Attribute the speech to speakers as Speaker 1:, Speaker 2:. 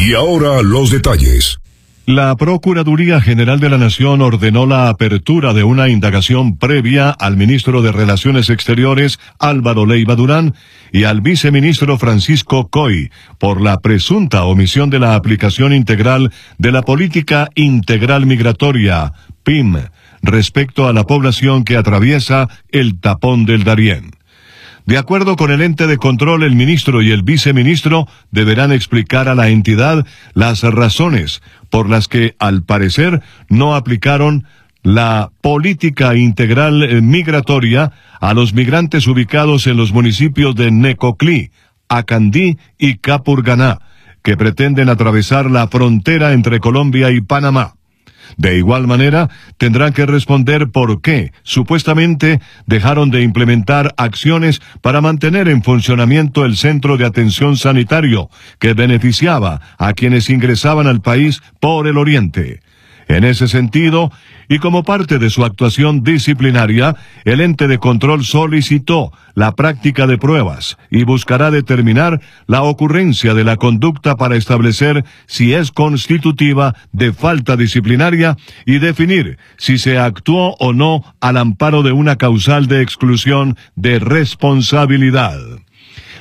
Speaker 1: Y ahora los detalles.
Speaker 2: La Procuraduría General de la Nación ordenó la apertura de una indagación previa al ministro de Relaciones Exteriores, Álvaro Leiva Durán, y al viceministro Francisco Coy, por la presunta omisión de la aplicación integral de la Política Integral Migratoria, PIM, respecto a la población que atraviesa el tapón del Darién. De acuerdo con el ente de control, el ministro y el viceministro deberán explicar a la entidad las razones por las que, al parecer, no aplicaron la política integral migratoria a los migrantes ubicados en los municipios de Necoclí, Acandí y Capurganá, que pretenden atravesar la frontera entre Colombia y Panamá. De igual manera, tendrán que responder por qué, supuestamente, dejaron de implementar acciones para mantener en funcionamiento el centro de atención sanitario, que beneficiaba a quienes ingresaban al país por el oriente. En ese sentido, y como parte de su actuación disciplinaria, el ente de control solicitó la práctica de pruebas y buscará determinar la ocurrencia de la conducta para establecer si es constitutiva de falta disciplinaria y definir si se actuó o no al amparo de una causal de exclusión de responsabilidad.